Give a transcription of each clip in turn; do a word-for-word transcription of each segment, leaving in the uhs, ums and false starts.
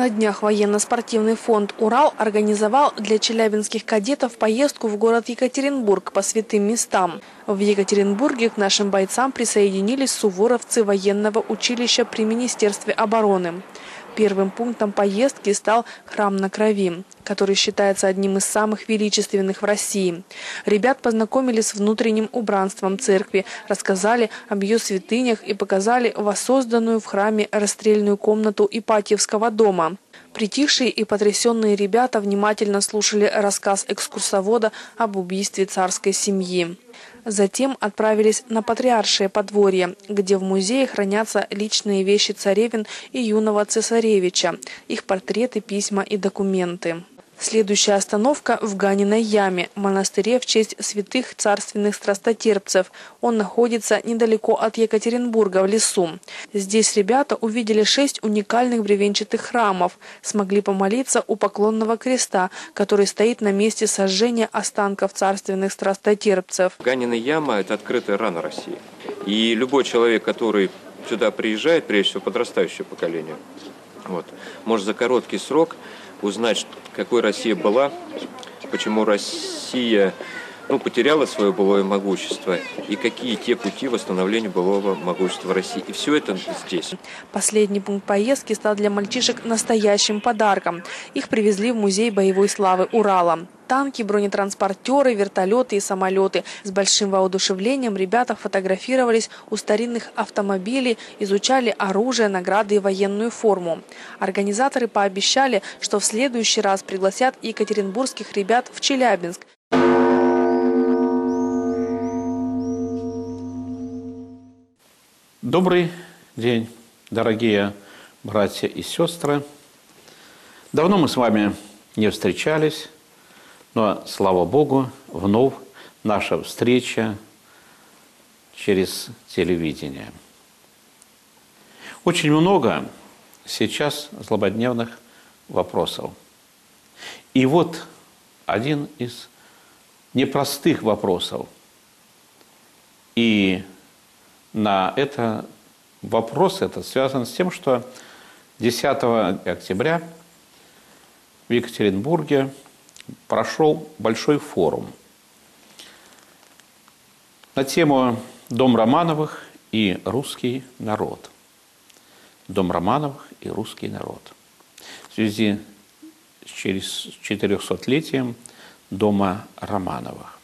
На днях военно-спортивный фонд «Урал» организовал для челябинских кадетов поездку в город Екатеринбург по святым местам. В Екатеринбурге к нашим бойцам присоединились суворовцы военного училища при Министерстве обороны. Первым пунктом поездки стал храм на Крови, который считается одним из самых величественных в России. Ребят познакомили с внутренним убранством церкви, рассказали об ее святынях и показали воссозданную в храме расстрельную комнату Ипатьевского дома. Притихшие и потрясенные ребята внимательно слушали рассказ экскурсовода об убийстве царской семьи. Затем отправились на Патриаршее подворье, где в музее хранятся личные вещи царевен и юного цесаревича, их портреты, письма и документы. Следующая остановка в Ганиной яме, монастыре в честь святых царственных страстотерпцев. Он находится недалеко от Екатеринбурга, в лесу. Здесь ребята увидели шесть уникальных бревенчатых храмов, смогли помолиться у поклонного креста, который стоит на месте сожжения останков царственных страстотерпцев. Ганиная яма – это открытая рана России. И любой человек, который сюда приезжает, прежде всего подрастающее поколение, вот, может за короткий срок узнать, какой Россия была, почему Россия ну, потеряла свое былое могущество и какие те пути восстановления былого могущества России. И все это здесь. Последний пункт поездки стал для мальчишек настоящим подарком. Их привезли в музей боевой славы Урала. Танки, бронетранспортеры, вертолеты и самолеты. С большим воодушевлением ребята фотографировались у старинных автомобилей, изучали оружие, награды и военную форму. Организаторы пообещали, что в следующий раз пригласят екатеринбургских ребят в Челябинск. Добрый день, дорогие братья и сестры. Давно мы с вами не встречались, но, слава Богу, вновь наша встреча через телевидение. Очень много сейчас злободневных вопросов. И вот один из непростых вопросов. И на это вопрос этот связан с тем, что десятого октября в Екатеринбурге прошел большой форум на тему «Дом Романовых и русский народ». Дом Романовых и русский народ. В связи с четырехсотлетием Дома Романовых.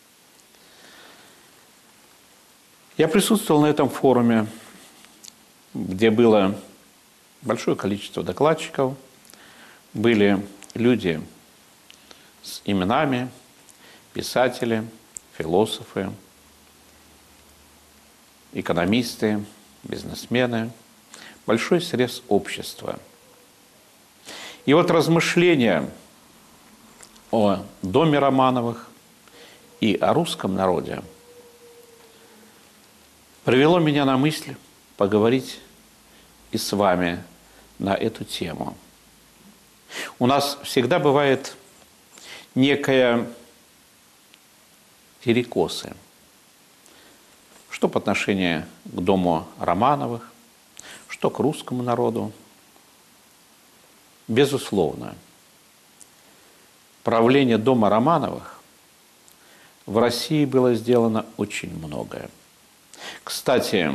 Я присутствовал на этом форуме, где было большое количество докладчиков, были люди с именами, писатели, философы, экономисты, бизнесмены, большой срез общества. И вот размышления о доме Романовых и о русском народе привело меня на мысль поговорить и с вами на эту тему. У нас всегда бывает некая перекосы, что по отношению к дому Романовых, что к русскому народу. Безусловно, правление дома Романовых в России было сделано очень многое. Кстати,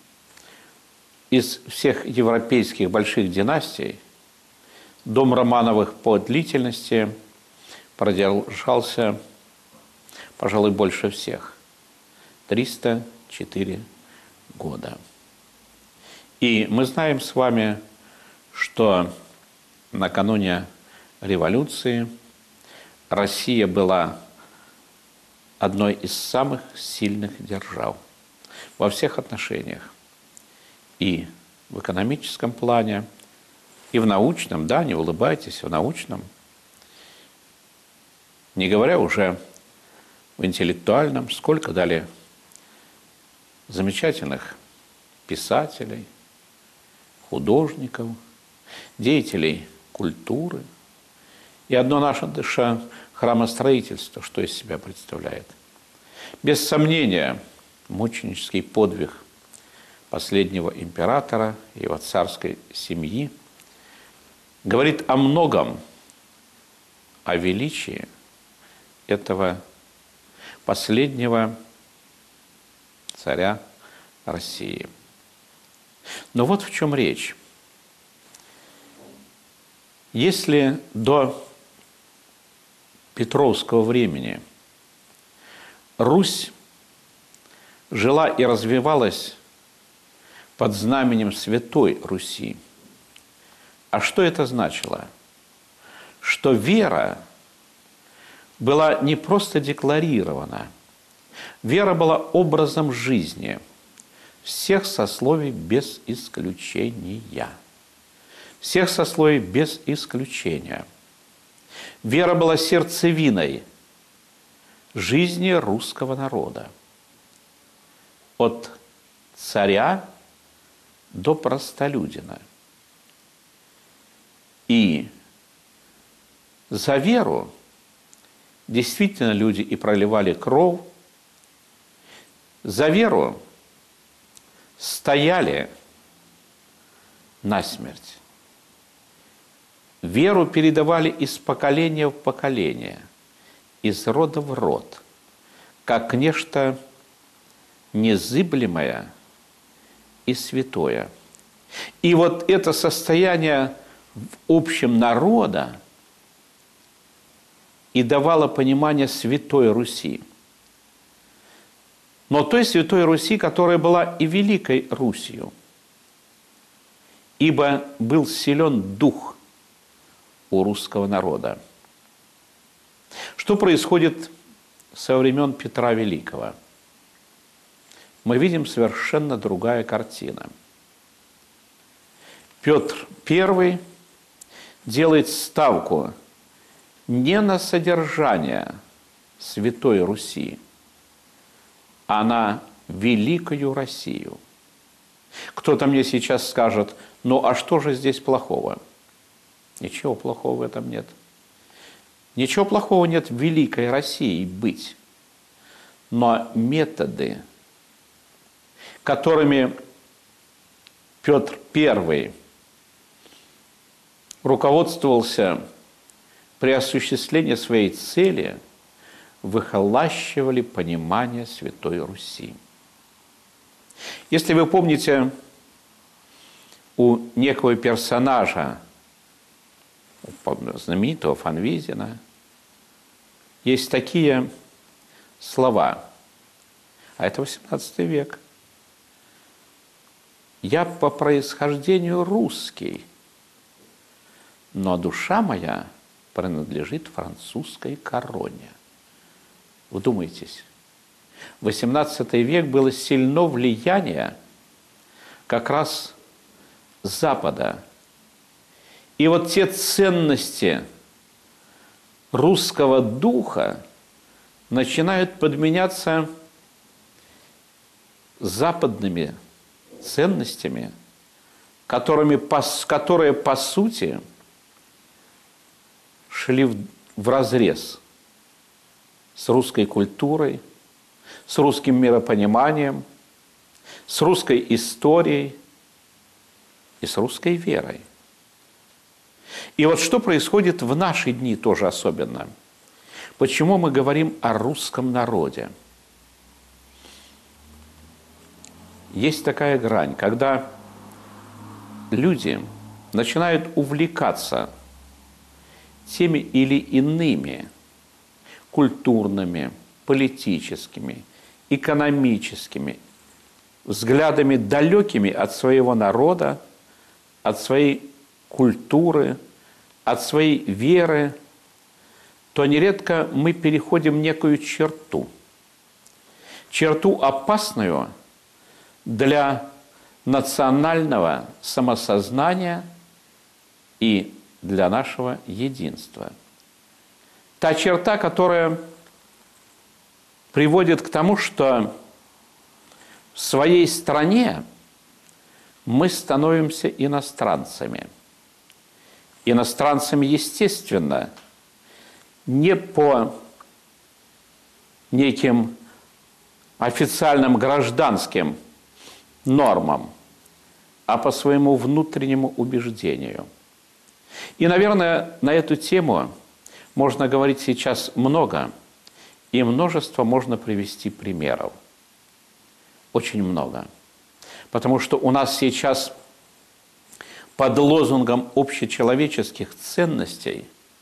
из всех европейских больших династий дом Романовых по длительности продержался, пожалуй, больше всех – триста четыре года. И мы знаем с вами, что накануне революции Россия была одной из самых сильных держав во всех отношениях. И в экономическом плане, и в научном, да, не улыбайтесь, в научном, не говоря уже в интеллектуальном, сколько дали замечательных писателей, художников, деятелей культуры. И одно наше храмостроительство, что из себя представляет. Без сомнения, мученический подвиг последнего императора, его царской семьи говорит о многом, о величии этого последнего царя России. Но вот в чем речь. Если до Петровского времени Русь жила и развивалась под знаменем Святой Руси, а что это значило? Что вера была не просто декларирована, вера была образом жизни всех сословий без исключения. Всех сословий без исключения. Вера была сердцевиной жизни русского народа. От царя до простолюдина. И за веру действительно люди и проливали кровь, за веру стояли насмерть. Веру передавали из поколения в поколение, из рода в род, как нечто незыблемое и святое. И вот это состояние в общем народа и давало понимание Святой Руси. Но той Святой Руси, которая была и Великой Русью, ибо был силен дух у русского народа. Что происходит со времен Петра Великого? Мы видим совершенно другая картина. Петр Первый делает ставку не на содержание Святой Руси, а на Великую Россию. Кто-то мне сейчас скажет: ну а что же здесь плохого? Ничего плохого в этом нет. Ничего плохого нет в Великой России быть. Но методы, которыми Петр Первый руководствовался при осуществлении своей цели, выхолащивали понимание Святой Руси. Если вы помните, у некого персонажа, знаменитого Фанвизина, есть такие слова, а это восемнадцатый век. «Я по происхождению русский, но душа моя принадлежит французской короне». Вдумайтесь, восемнадцатый век было сильно влияние как раз Запада. И вот те ценности русского духа начинают подменяться западными ценностями, которыми, которые, по сути, шли вразрез с русской культурой, с русским миропониманием, с русской историей и с русской верой. И вот что происходит в наши дни тоже особенно. Почему мы говорим о русском народе? Есть такая грань, когда люди начинают увлекаться теми или иными культурными, политическими, экономическими взглядами, далекими от своего народа, от своей культуры, от своей веры, то нередко мы переходим некую черту. Черту опасную для национального самосознания и для нашего единства. Та черта, которая приводит к тому, что в своей стране мы становимся иностранцами. Иностранцами, естественно, не по неким официальным гражданским нормам, а по своему внутреннему убеждению. И, наверное, на эту тему можно говорить сейчас много, и множество можно привести примеров. Очень много. Потому что у нас сейчас под лозунгом общечеловеческих ценностей,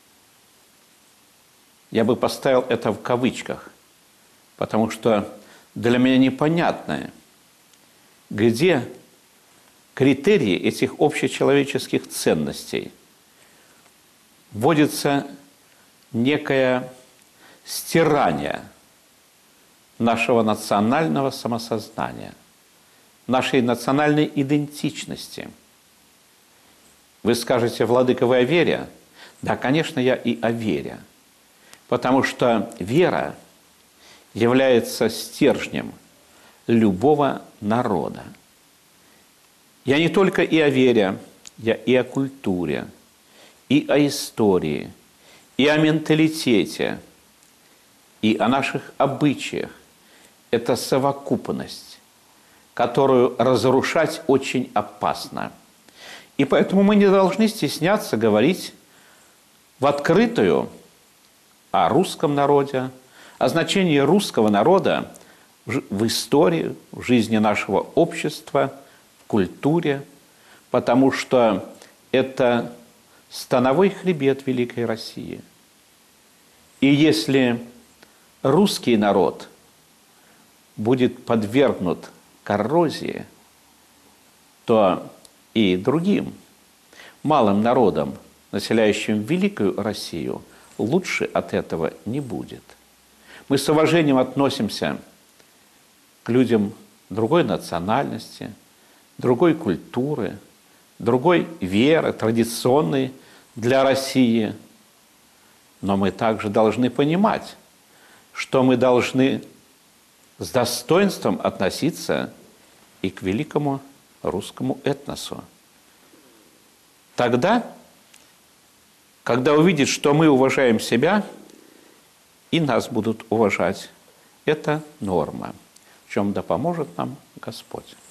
я бы поставил это в кавычках, потому что для меня непонятно, где критерии этих общечеловеческих ценностей. Вводится некое стирание нашего национального самосознания, нашей национальной идентичности. Вы скажете, владыка, вы о вере? Да, конечно, я и о вере. Потому что вера является стержнем любого народа. Я не только и о вере, я и о культуре, и о истории, и о менталитете, и о наших обычаях. Это совокупность, которую разрушать очень опасно. И поэтому мы не должны стесняться говорить в открытую о русском народе, о значении русского народа в истории, в жизни нашего общества, в культуре, потому что это становой хребет великой России. И если русский народ будет подвергнут коррозии, то и другим малым народам, населяющим великую Россию, лучше от этого не будет. Мы с уважением относимся к людям другой национальности, другой культуры, другой веры, традиционной для России. Но мы также должны понимать, что мы должны с достоинством относиться и к великому русскому этносу. Тогда, когда увидят, что мы уважаем себя, и нас будут уважать. Это норма, в чем да поможет нам Господь.